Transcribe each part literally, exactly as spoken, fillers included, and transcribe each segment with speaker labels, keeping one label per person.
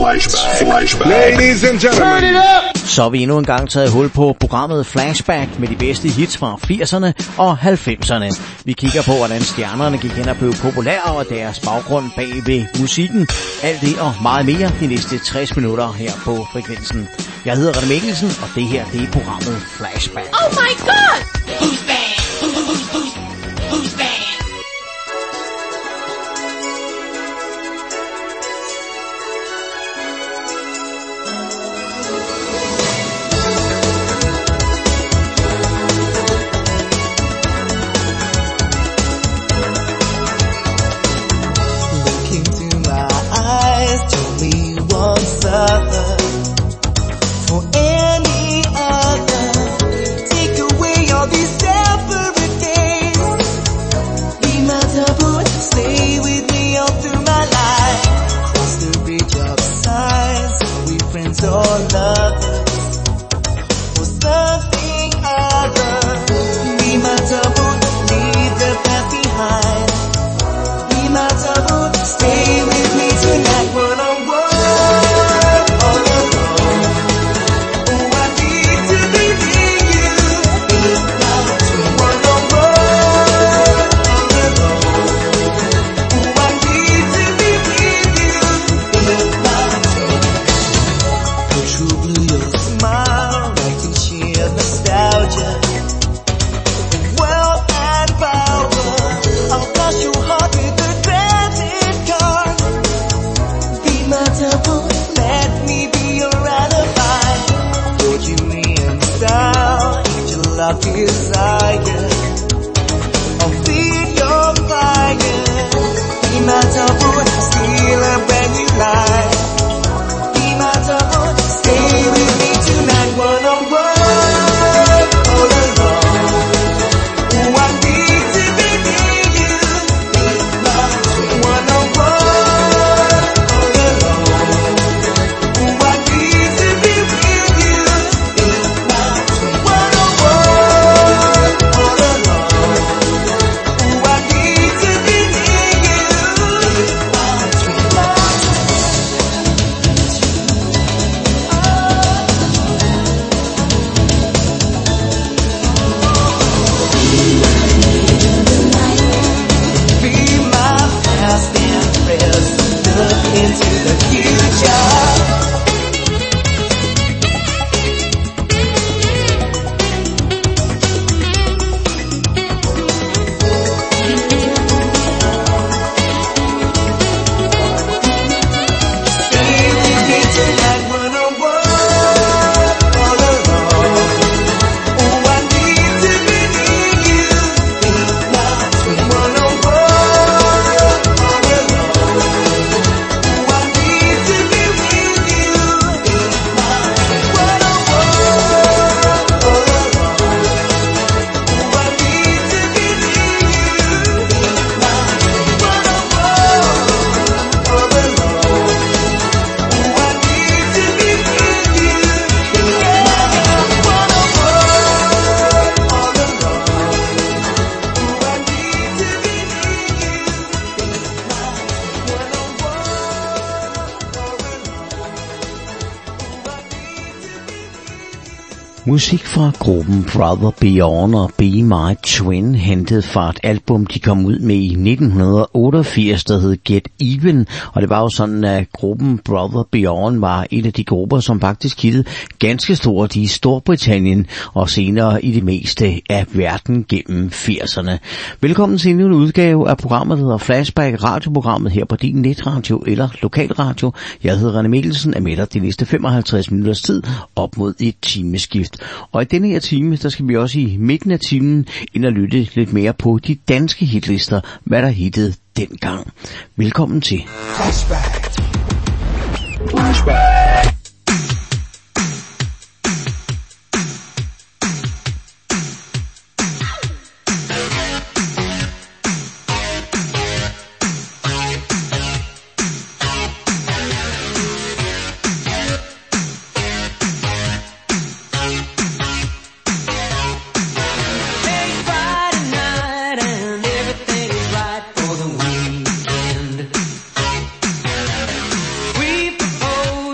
Speaker 1: Flashback. Flashback. Ladies and gentlemen. Turn it up!
Speaker 2: Så har vi endnu en gang taget hul på programmet Flashback med de bedste hits fra firserne og halvfemserne. Vi kigger på, hvordan stjernerne gik hen og blev populære og deres baggrund bag ved musikken. Alt det og meget mere de næste tres minutter her på frekvensen. Jeg hedder René Mikkelsen, og det her det er programmet Flashback.
Speaker 3: Oh my god! Who's bad? Who's, who's, who's, who's bad?
Speaker 4: For any other, take away all these separate days. Be my taboo, stay with me all through my life. Cross the bridge of sighs, are we friends or lovers? For something other, be my taboo, leave the past behind. Be my taboo, stay with me tonight, one on one. Desire, I'll feed your fire. Be my taboo, steal a brand new life. Be my taboo, stay with me tonight, one on one, all alone. Oh, I need to be near you. Be my twin, one on one, all alone. Oh, I need to be with you. Be my twin, one on one. Into the future.
Speaker 2: Musik fra gruppen Brother Beyond og Be My Twin, hentet fra et album, de kom ud med i nitten otteogfirs, der hed Get Even. Og det var jo sådan, at gruppen Brother Beyond var et af de grupper, som faktisk hittede ganske stort i Storbritannien og senere i det meste af verden gennem firserne. Velkommen til en udgave af programmet, der hedder Flashback, radioprogrammet her på din netradio eller lokalradio. Jeg hedder René Mikkelsen, er med dig de næste femoghalvtreds minutters tid op mod et timeskift. Og i denne her time, der skal vi også i midten af timen ind og lytte lidt mere på de danske hitlister, hvad der hittede dengang. Velkommen til.
Speaker 1: Flashback. Flashback.
Speaker 4: We propose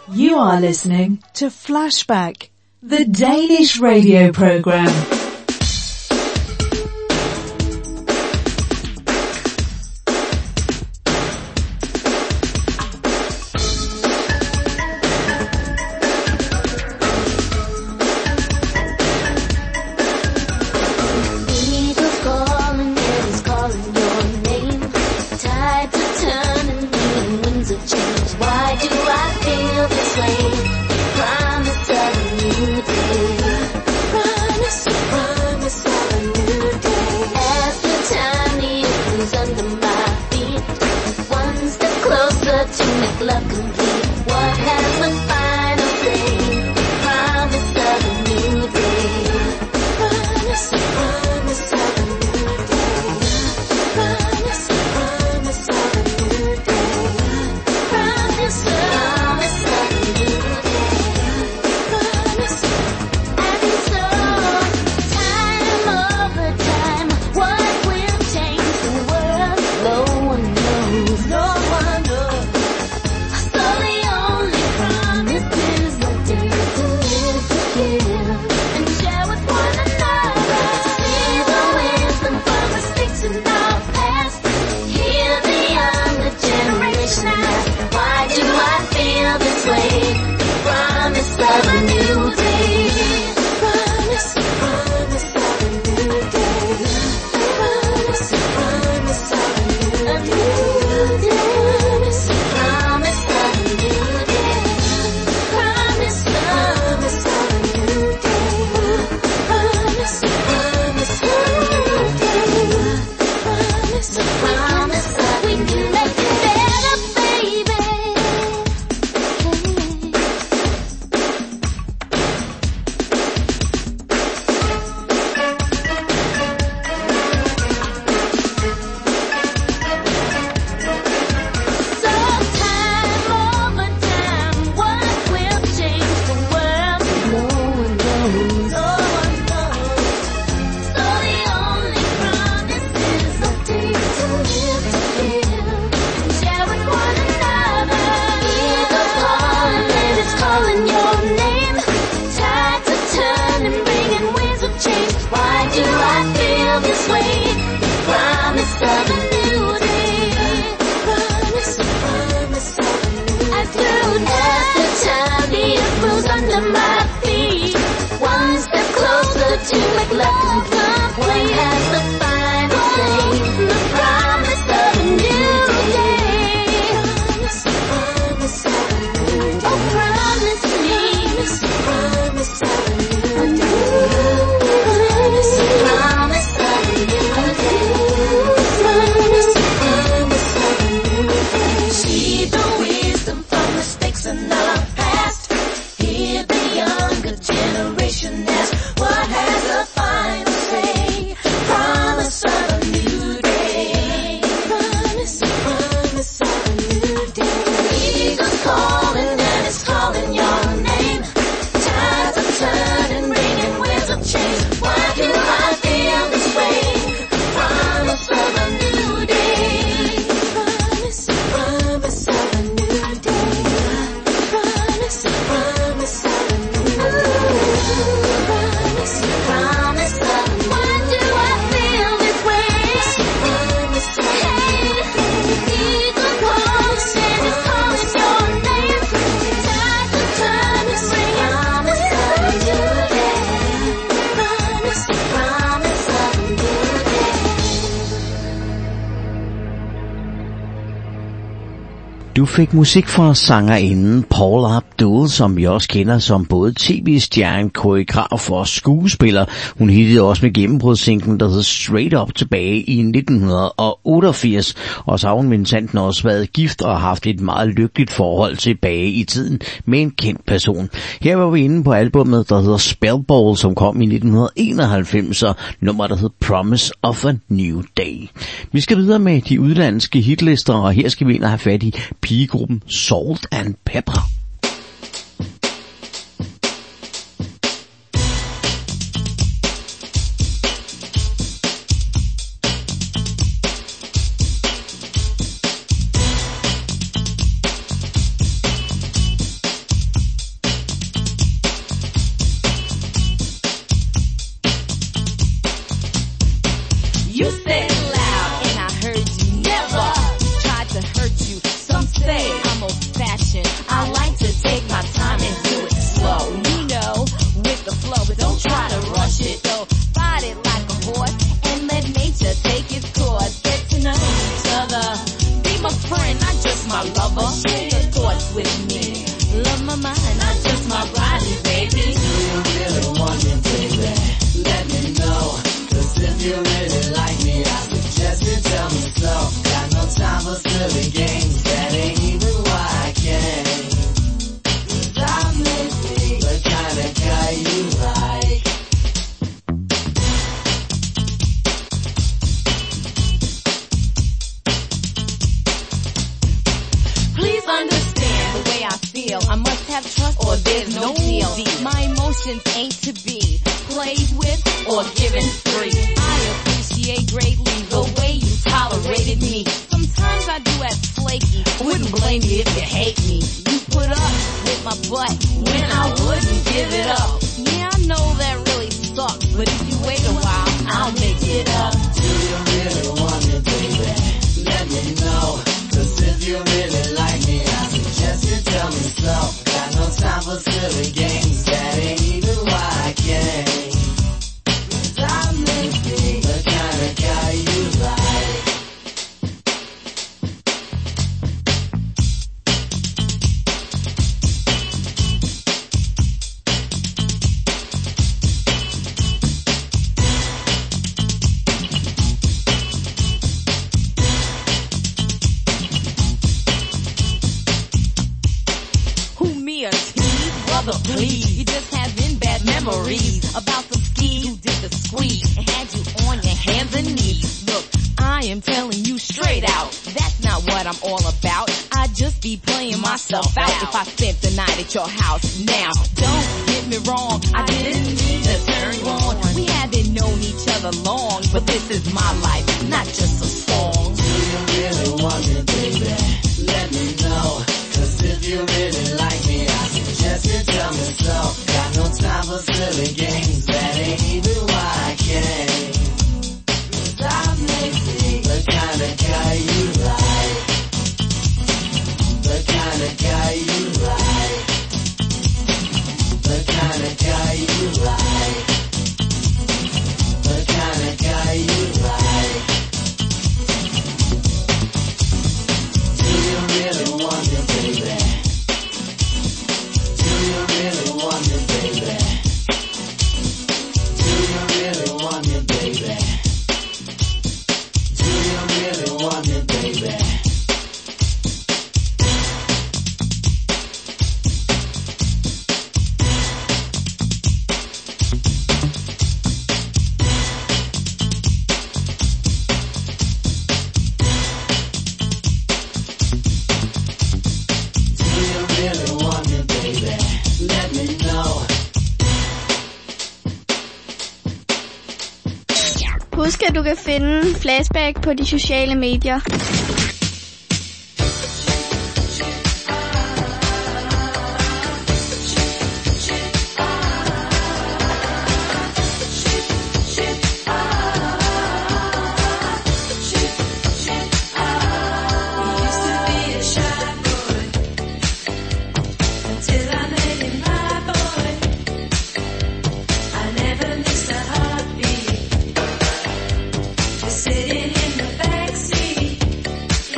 Speaker 5: You are listening to Flashback, the Danish radio program.
Speaker 2: Du fik musik fra sangerinden Paula Abdul, som vi også kender som både tv-stjerne, koreograf og skuespiller. Hun hittede også med gennembrudsinglen, der hed Straight Up tilbage i nitten otteogfirs, og så har hun mindsanden også været gift og haft et meget lykkeligt forhold tilbage i tiden med en kendt person. Her var vi inde på albumet, der hedder Spellball, som kom i nitten enoghalvfems, og nummer, der hed Promise of a New Day. Vi skal videre med de udlandske hitlister, og her skal vi ind og have fat i pigegruppen Salt and Pepper.
Speaker 6: just have trust or there's no deal. My emotions ain't to be played with or given free. I appreciate greatly the way you tolerated me. Sometimes I do act flaky, wouldn't blame you if you hate me. You put up with my butt when I wouldn't give it up. Yeah, I know that really sucks, but if you wait a while, I'll make it up.
Speaker 4: Do you really want me, baby? Let me know. Cause if you really like me, I suggest you tell me so. Got no time for silly games, that ain't even why I came. I may be the kind of guy you like.
Speaker 6: Please, you just having bad memories about the skis who did the squeeze and had you on your hands and knees. Look, I am telling you straight out, that's not what I'm all about. I just be playing myself out if I spent the night at your house. Now, don't get me wrong, I didn't mean to turn you on. We haven't known each other long, but this is my life, not just a song.
Speaker 4: Do you really want me, baby? Let me know. Cause if you really like me, I suggest you tell me so. Got no time for silly games, that ain't even why I came. I may be the kind of guy you like. The kind of guy you like. The kind of guy you like. The kind of guy you like. Do you really want me, baby? Do you really want me, baby? Do you really want me, baby? Do you really want me, baby?
Speaker 7: Husk, at du kan finde Flashback på de sociale medier.
Speaker 8: Sitting in the backseat.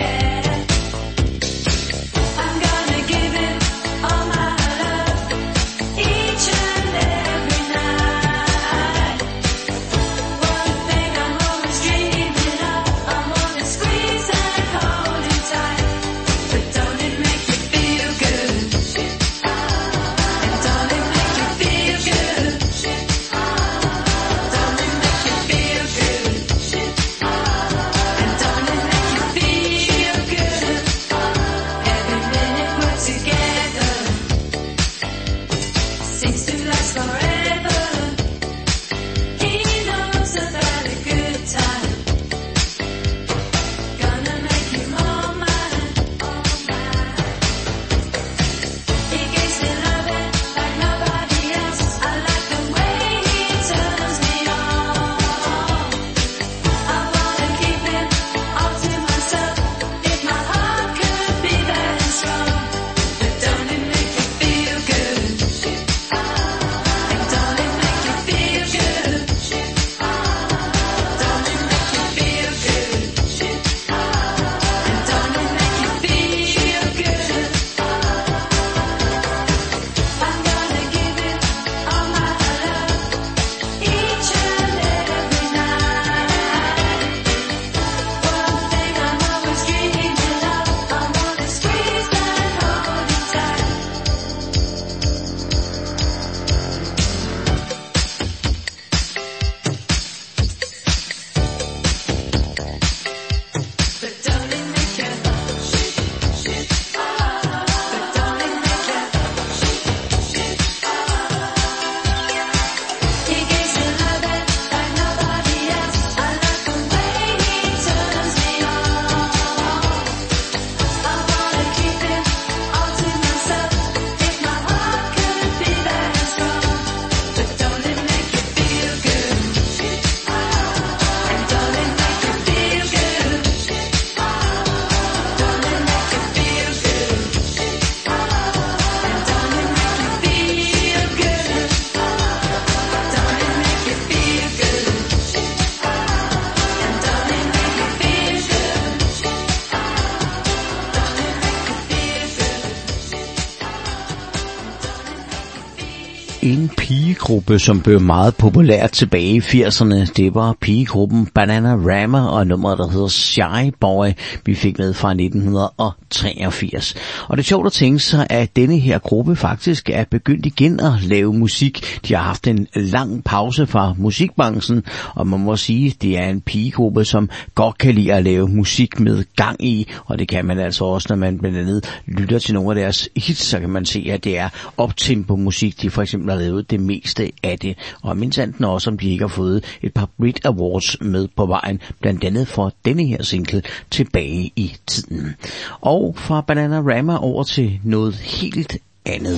Speaker 2: en pigegruppe, som blev meget populær tilbage i firserne. Det var pigegruppen Bananarama og nummeret, der hedder Shy Boy, vi fik med fra nitten treogfirs. Og det er sjovt at tænke sig, at denne her gruppe faktisk er begyndt igen at lave musik. De har haft en lang pause fra musikbranchen, og man må sige, at det er en pigegruppe, som godt kan lide at lave musik med gang i, og det kan man altså også, når man blandt andet lytter til nogle af deres hits, så kan man se, at det er optempo musik, de for eksempel har lavet det meste af det. Og mindst anden også, om de ikke har fået et par Brit Awards med på vejen, blandt andet for denne her single tilbage i tiden. Og fra Bananarama over til noget helt andet.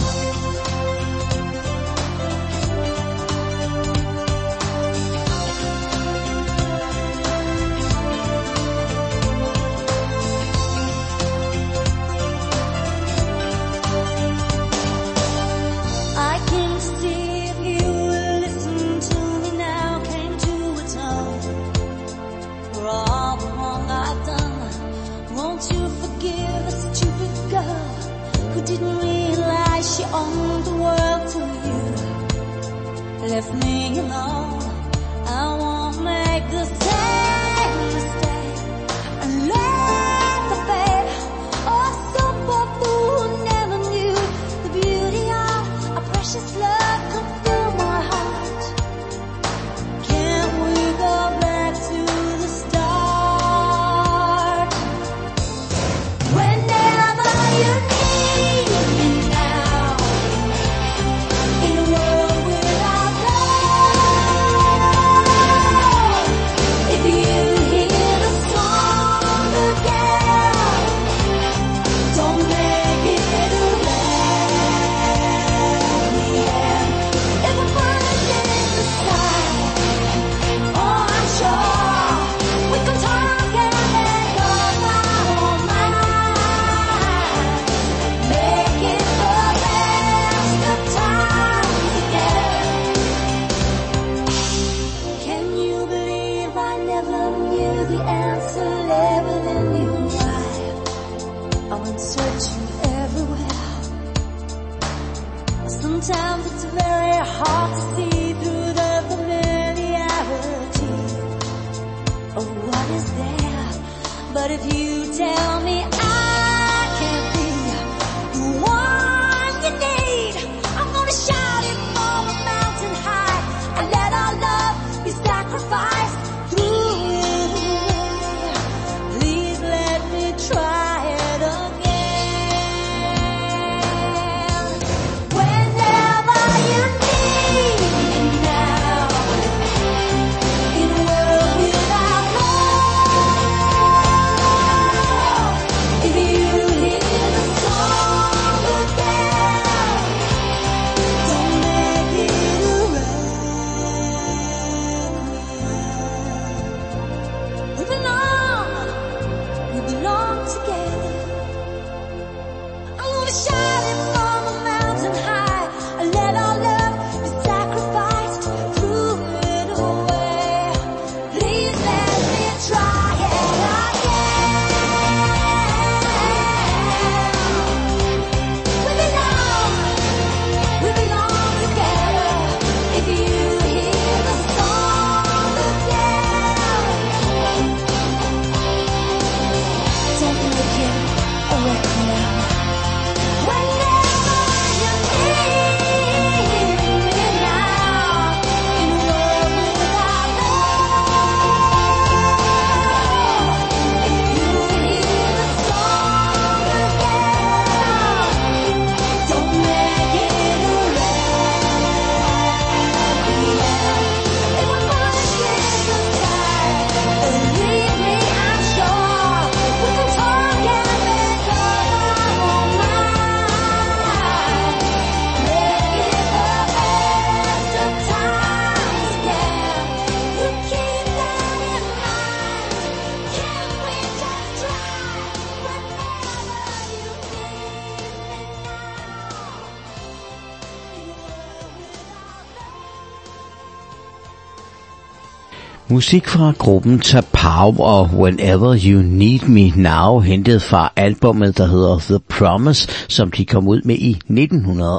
Speaker 8: Left me alone. I won't make the same mistake and let the fate of some poor fool who never knew the beauty of a precious love come through my heart. Can't we go back to the start? Whenever you need me now, in a world without sometimes it's very hard to see through the familiarity of what is there. But if you tell me I can't be the one you need, I'm gonna shout it from a mountain high and let our love be sacrificed through it. Please let me try it again.
Speaker 2: Musik fra gruppen Tapao og Whenever You Need Me Now, hentet fra albumet, der hedder The Promise, som de kom ud med i nitten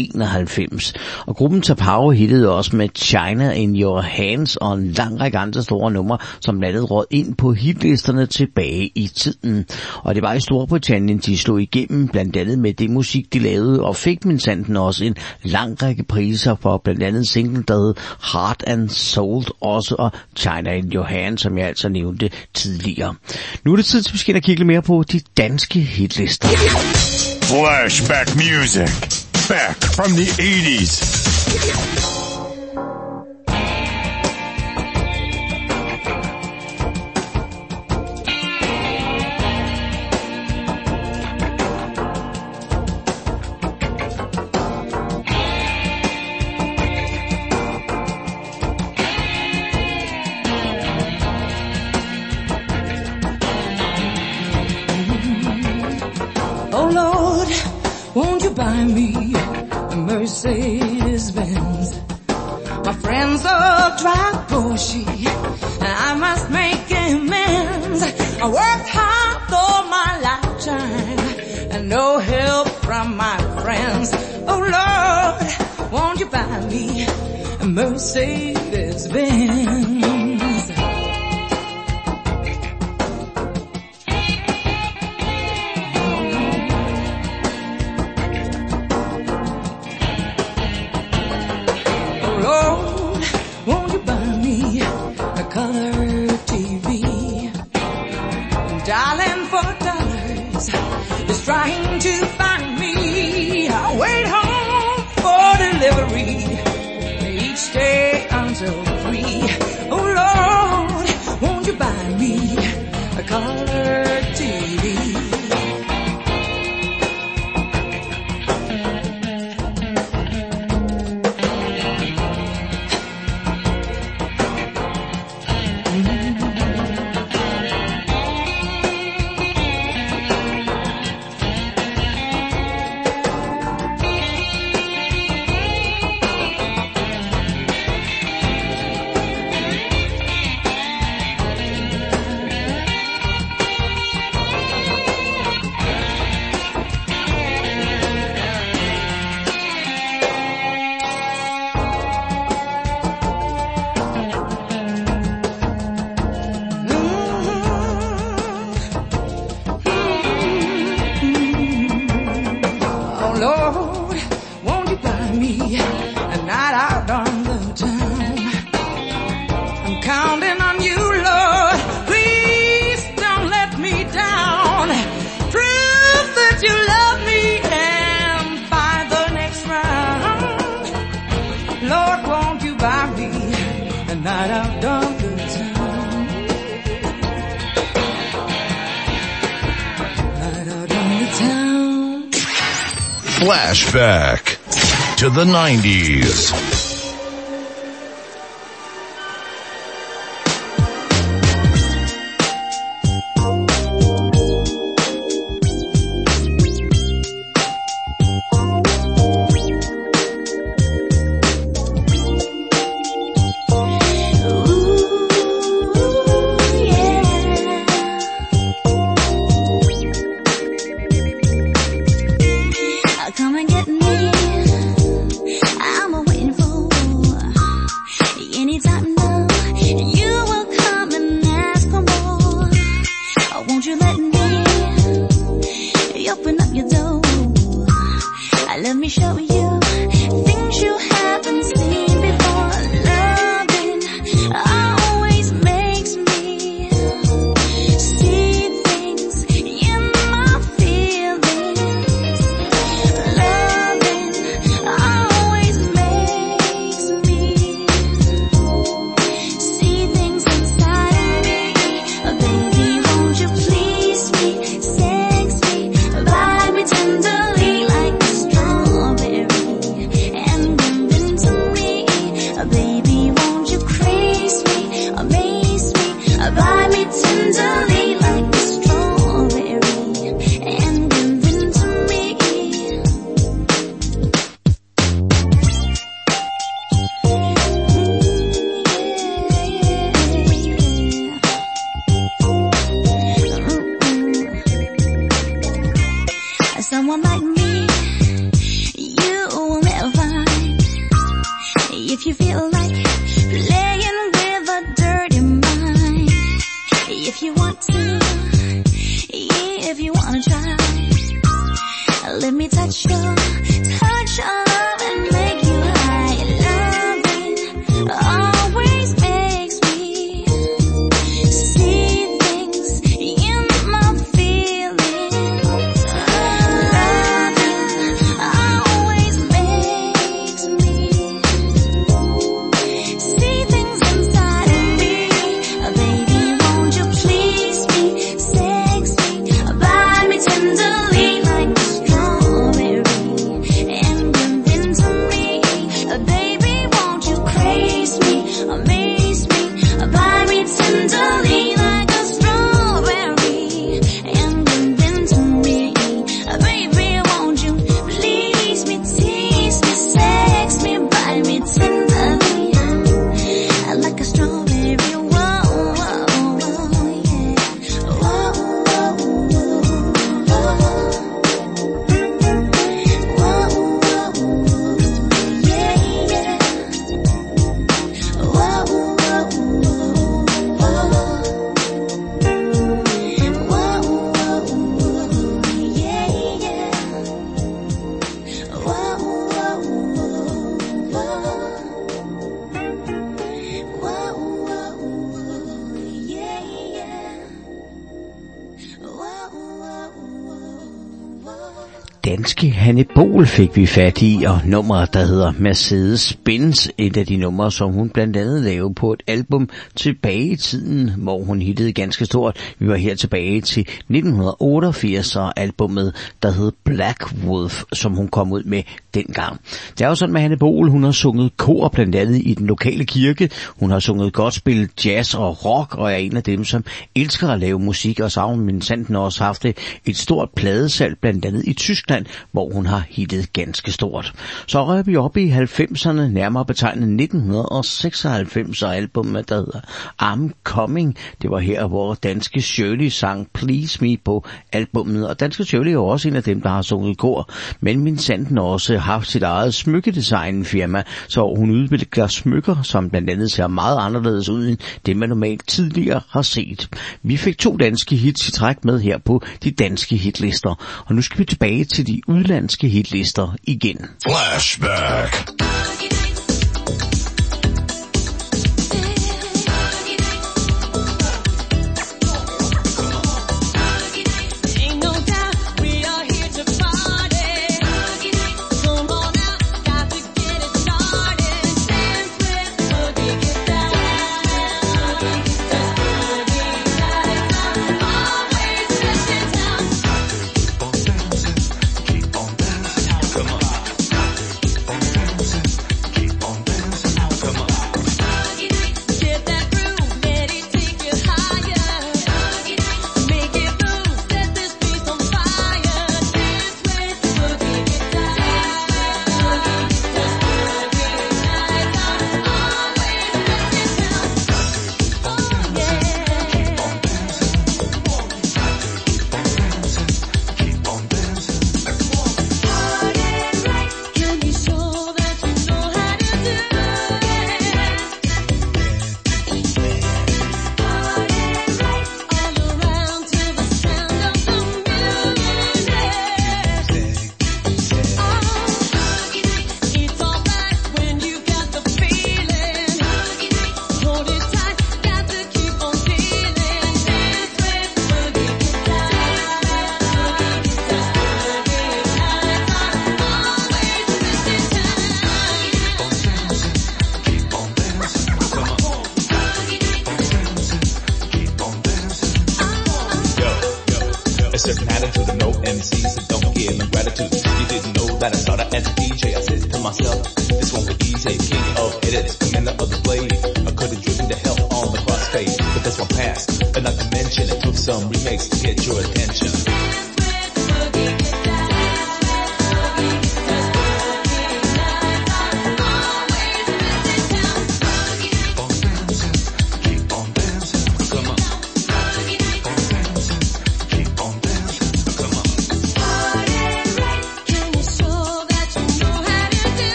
Speaker 2: enoghalvfems. Og gruppen Tapao hittede også med China in Your Hands og en lang række andre store numre, som blandt andet råd ind på hitlisterne tilbage i tiden. Og det var i Storbritannien, de slog igennem blandt andet med det musik, de lavede, og fik mindsanden også en lang række priser for blandt andet single, der hed Heart and Soul, også og China in Your Hands, som jeg altså nævnte tidligere. Nu er det tid til, at vi skal kigge lidt mere på de danske hitlister.
Speaker 1: Flashback music. Back from the eighties.
Speaker 9: Buy me a Mercedes-Benz. My friends all drive Porsche, and I must make amends. I worked hard all my lifetime, and no help from my friends. Oh Lord, won't you buy me a Mercedes-Benz? Color T V, darling, for dollars is trying to find me. I wait home for delivery each day until three. Oh Lord, won't you buy me a color T V?
Speaker 1: Flashback to the nineties.
Speaker 8: Come and get me. I'm waiting for If you feel like playing with a dirty mind, if you want to, yeah, if you wanna try, let me touch your, touch your love and make you high. Loving always makes me see things in my feelings. Loving always makes me see things inside of me. Baby, won't you please me, sex me, bind me tenderly like a strawberry and give in to me. Baby, won't you craze me, amaze me, bind me tenderly like a strawberry and give in to me. Baby, won't you please me, tease me, sex me, bind me tenderly like a strawberry. Whoa, whoa, whoa, yeah. Whoa, whoa, whoa, whoa. Whoa, whoa, whoa, yeah, yeah. Whoa, whoa, whoa, whoa. Whoa, whoa, whoa, yeah, yeah. Whoa, whoa, whoa, whoa. Whoa, whoa, whoa, yeah, yeah. Whoa, whoa, whoa, whoa.
Speaker 2: Danske Hanne Bol fik vi fat i, og nummeret, der hedder Mercedes-Benz, et af de numre, som hun blandt andet lavede på et album tilbage i tiden, hvor hun hittede ganske stort. Vi var her tilbage til nitten otteogfirs, og albumet, der hed Black Wolf, som hun kom ud med dengang. Det er jo sådan med Hanne Bol, hun har sunget kor blandt andet i den lokale kirke, hun har sunget gospel, jazz og rock, og er en af dem, som elsker at lave musik, og så har hun mindsanden også haft et stort pladesalg blandt andet i Tyskland, hvor hun har hittet ganske stort. Så rører vi op i halvfemserne, nærmere betegnet nitten seksoghalvfems, og albumet, der hedder I'm Coming. Det var her, hvor danske Shirley sang Please Me på albumet, og danske Shirley er jo også en af dem, der har sunget kor, men mindsanden også haft sit eget smykkedesignfirma, så hun udvikler smykker, som blandt andet ser meget anderledes ud end det, man normalt tidligere har set. Vi fik to danske hits i træk med her på de danske hitlister, og nu skal vi tilbage til de udlandske hitlister igen.
Speaker 1: Flashback.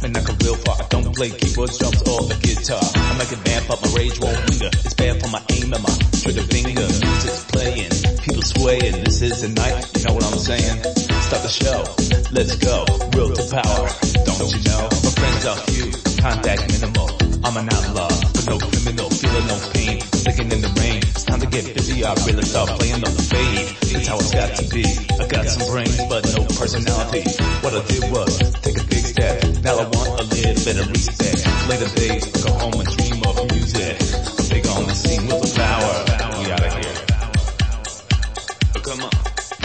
Speaker 10: and I can real far. I don't play keyboards, drums, or the guitar. I'm like a vamp, but my rage won't linger. It's bad for my aim and my trigger finger. Music's playing, people swaying. This is the night, you know what I'm saying? Start the show, let's go. Will to power, don't you know? My friends are few, contact minimal. I'm an outlaw, but no criminal, feeling no pain. Sticking in the rain, it's time to get busy. I really start playing on the fade. It's how it's got to be. I got some brains, but no personality. What I did was take a big step. Now I want a little bit of respect. Later days, go home and dream of music. Big on the scene with the power. We out of here. Come on.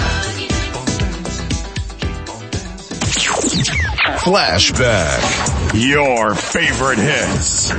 Speaker 1: Flashback. Your favorite hits.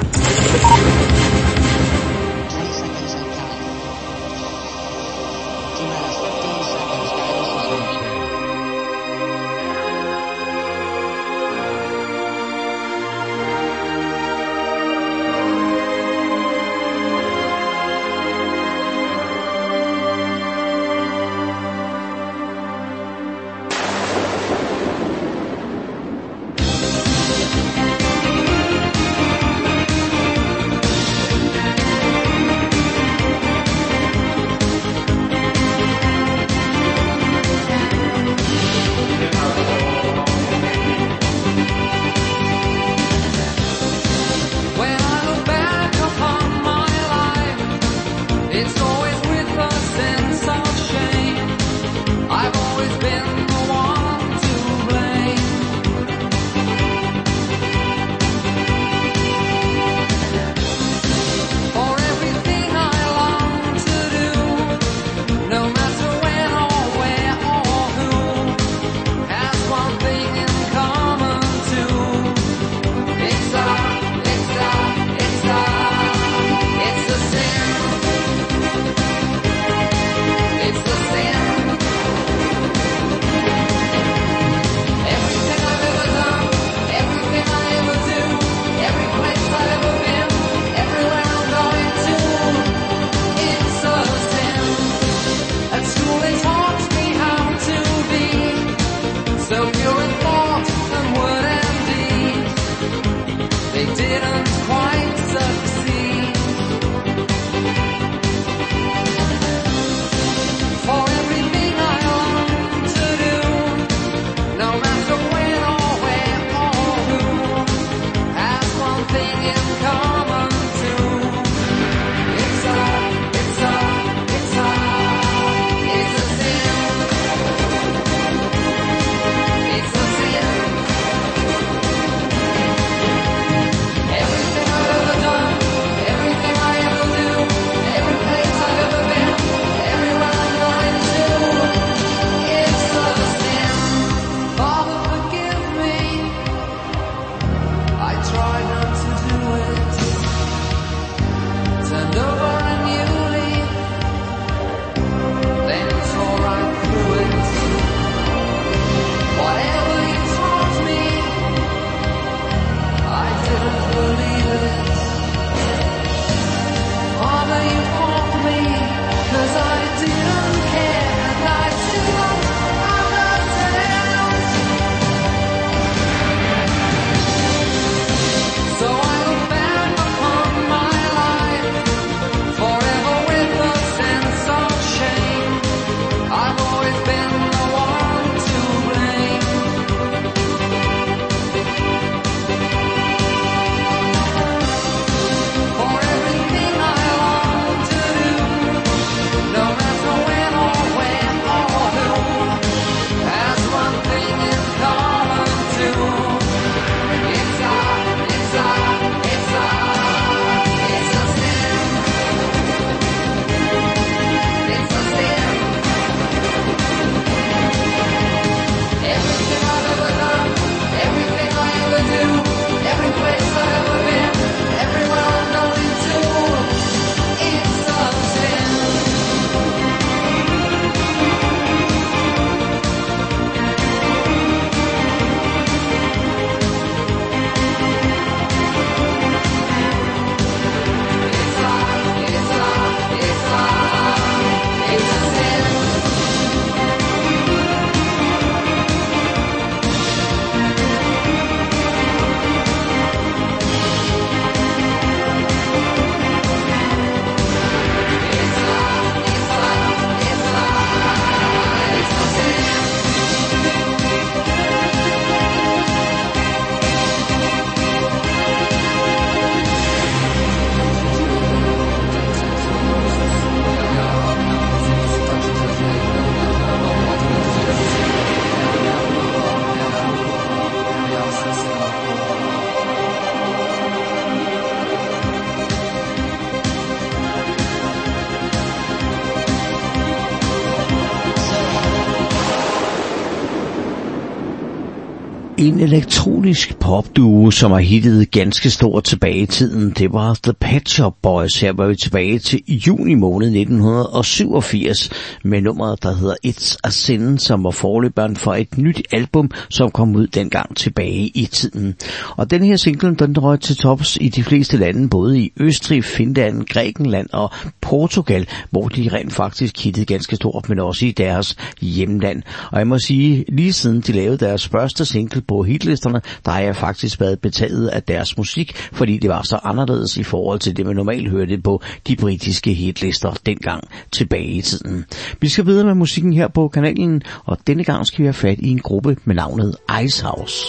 Speaker 2: En elektronisk popduo, som har hittet ganske stort tilbage i tiden, det var The Pet Shop Boys. Her var vi tilbage til juni måned nitten syvogfirs med nummeret, der hedder It's a Sin, som var forløberen for et nyt album, som kom ud dengang tilbage i tiden. Og den her single, den røg til tops i de fleste lande, både i Østrig, Finland, Grækenland og Portugal, hvor de rent faktisk hittede ganske stort, men også i deres hjemland. Og jeg må sige, lige siden de lavede deres første single på hitlisterne, der har jeg faktisk været betaget af deres musik, fordi det var så anderledes i forhold til det, man normalt hørte på de britiske hitlister dengang tilbage i tiden. Vi skal videre med musikken her på kanalen, og denne gang skal vi have fat i en gruppe med navnet Icehouse.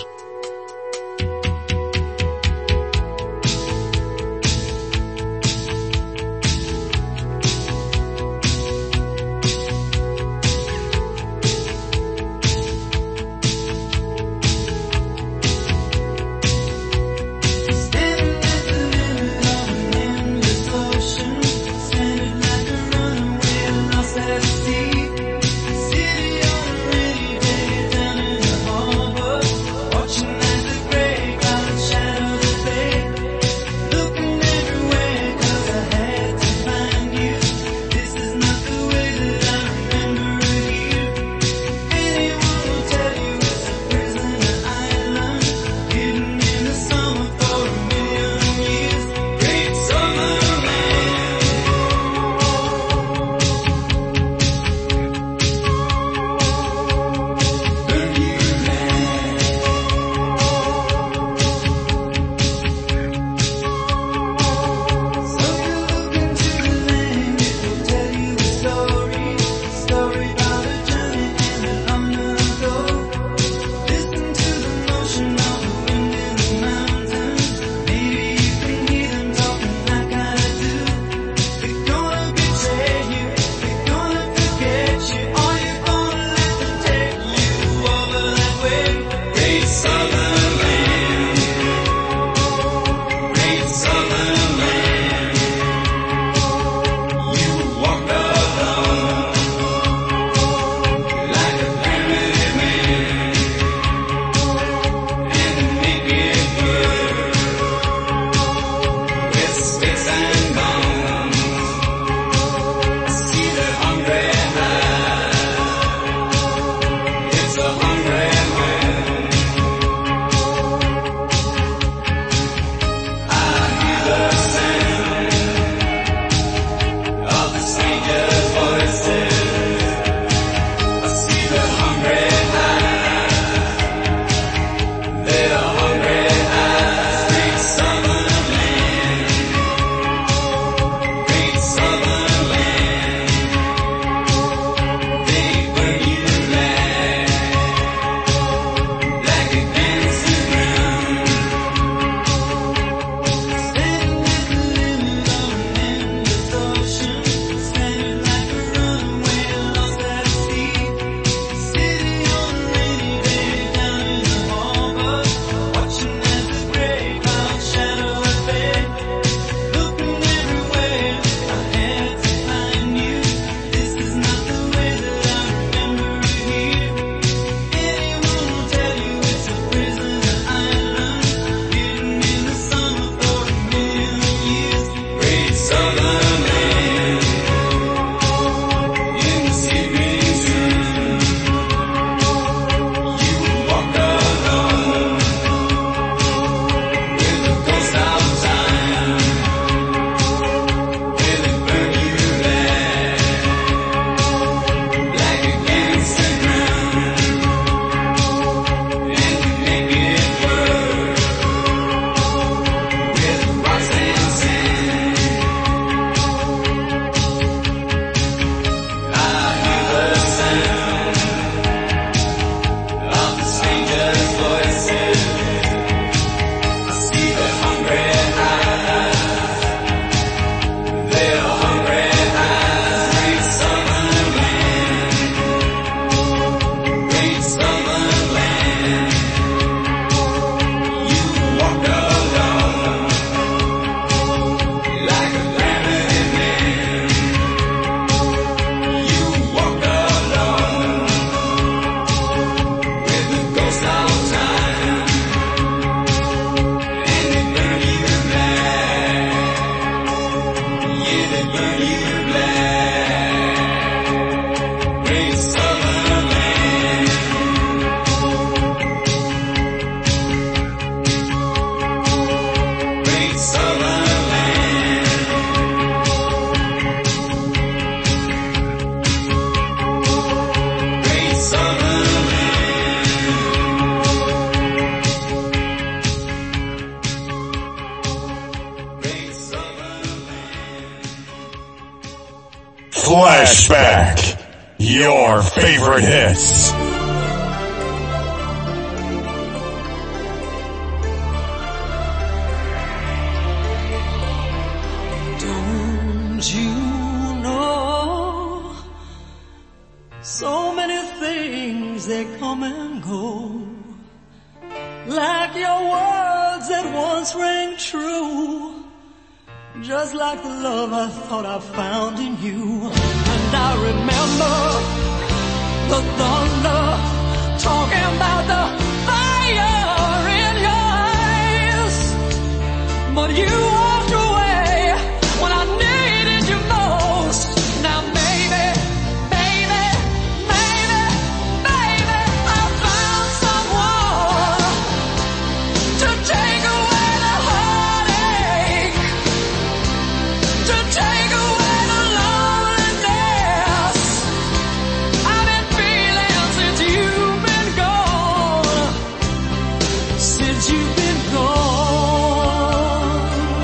Speaker 4: Watch
Speaker 1: Flashback. Your favorite hits.
Speaker 11: Don't you know so many things they come and go, like your words that once rang true, just like the love I thought I found in you. And I remember the thunder talking about the fire in your eyes, but you walked away when I needed you most. Now baby, baby, baby, baby, I found someone to take away the heartache, to take away the loneliness I've been feeling since you've been gone, since you've been gone.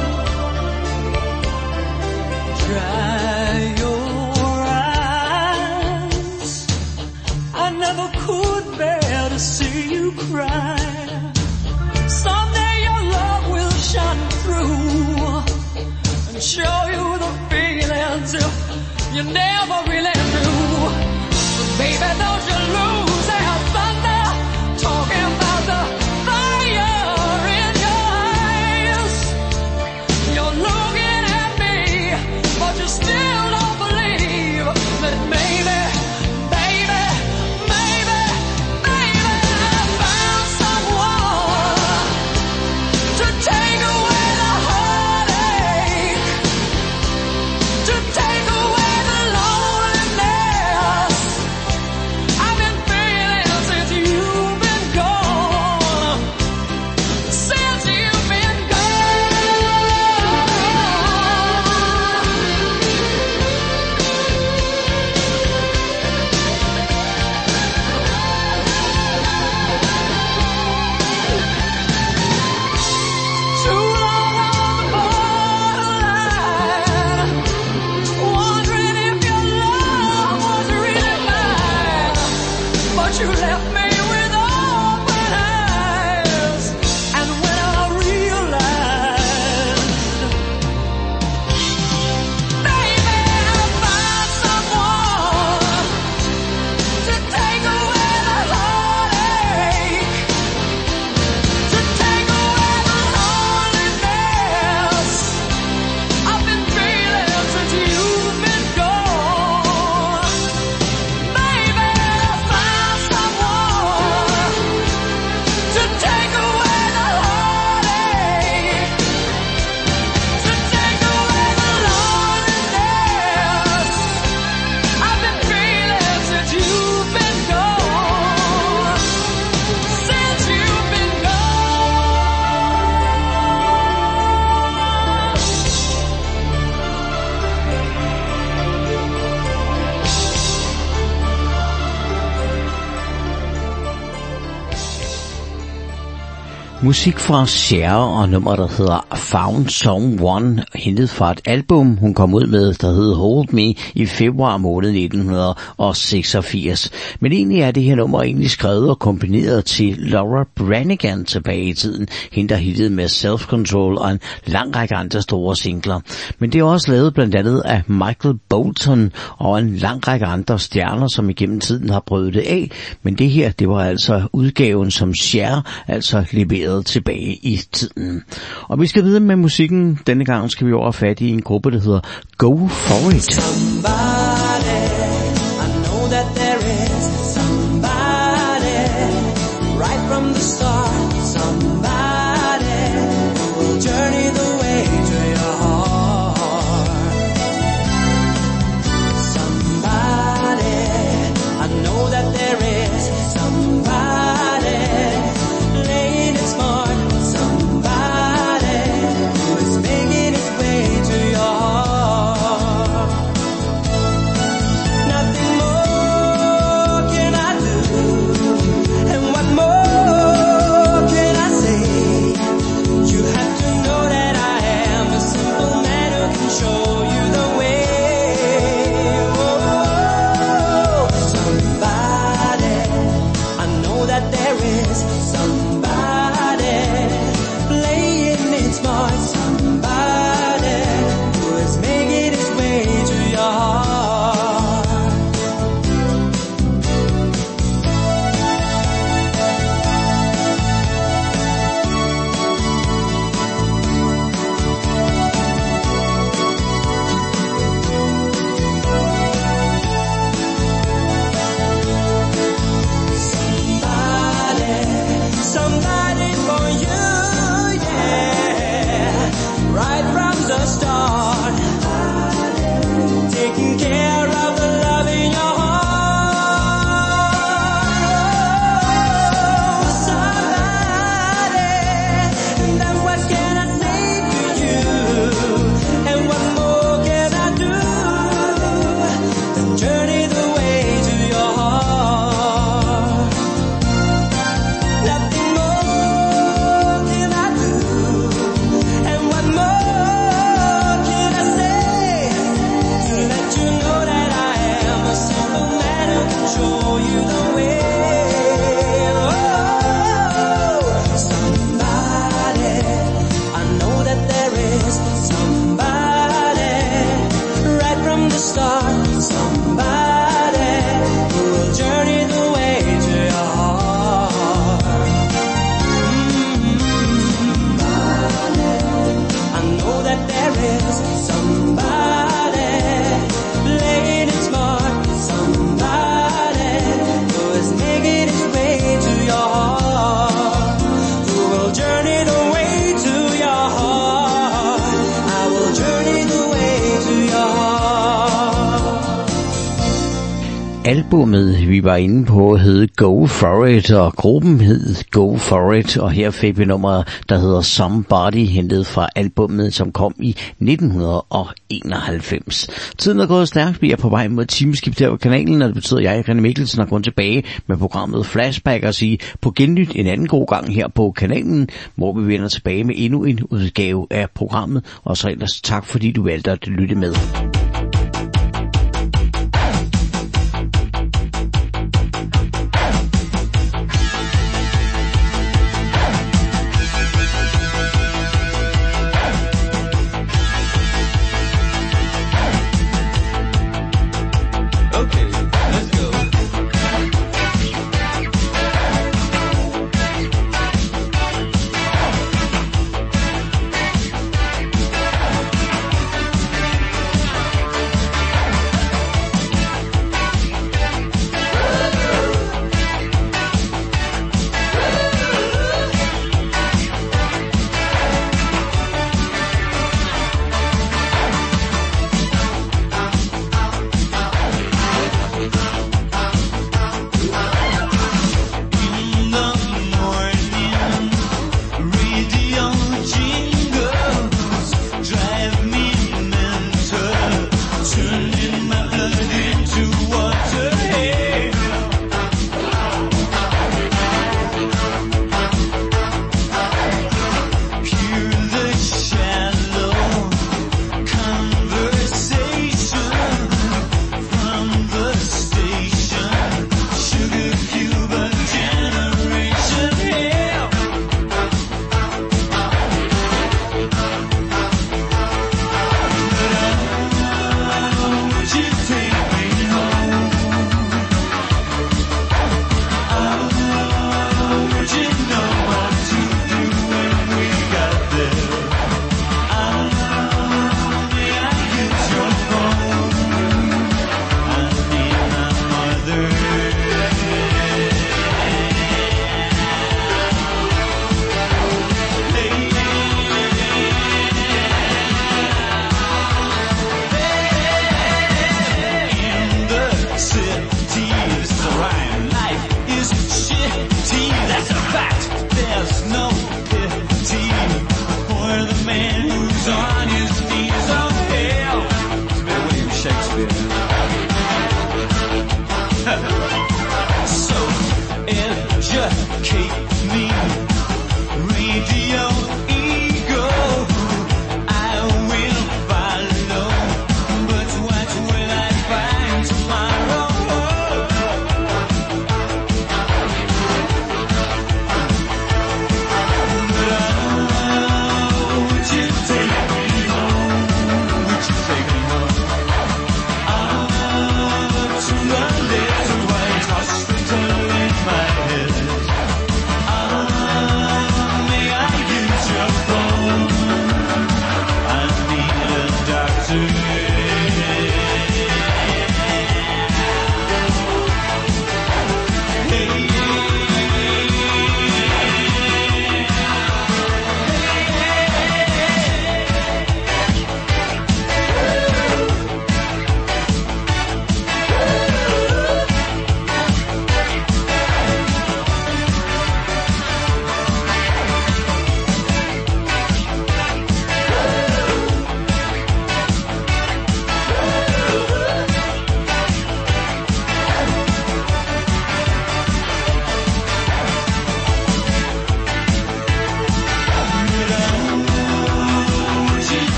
Speaker 11: Dry your eyes, I never could bear to see you cry. Someday your love will shine through and show you the feelings you never really knew. But baby, don't you lose that thunder talking about the fire in your eyes. You're looking at me, but you still don't believe that maybe, baby, maybe, baby, I found someone to take away the heartache, to take away the loneliness I've been feeling since you've been gone, since you've been too long on the borderline, wondering if your love was really mine, but you left me with open eyes. And when I realized, baby, I found someone to take away the heartache, to take away the loneliness I've been feeling since you've been gone. Baby, I found someone to take away the heartache, to take away the loneliness I've been feeling since you've been gone, since you've been
Speaker 2: Musik fra Cher og nummer, der hedder Found Someone, hentet fra et album, hun kom ud med, der hed Hold Me i februar måned nitten seksogfirs. Men egentlig er det her nummer egentlig skrevet og kombineret til Laura Branigan tilbage i tiden, hende der hittede med Self Control og en lang række andre store singler. Men det er også lavet blandt andet af Michael Bolton og en lang række andre stjerner, som igennem tiden har prøvet det af. Men det her, det var altså udgaven, som Cher altså leverede tilbage i tiden. Og vi skal videre med musikken. Denne gang skal vi over fat i en gruppe, der hedder Go For It.
Speaker 4: Somebody, I know that there is somebody right from the start. Somebody will journey the way to your heart. Somebody, I know that there is somebody laying it smart. Somebody who is making his way to your heart.
Speaker 2: Albummet, vi var inde på, hed Go For It, og gruppen hed Go For It, og her fik vi nummeret, der hedder Somebody, hentet fra albummet, som kom i nitten enoghalvfems. Tiden er gået stærkt, vi er på vej mod timeskift her på kanalen, og det betyder, at jeg, René Mikkelsen, har gået tilbage med programmet Flashback og sige på genlyt en anden god gang her på kanalen, hvor vi vender tilbage med endnu en udgave af programmet, og så ellers tak fordi du valgte at lytte med.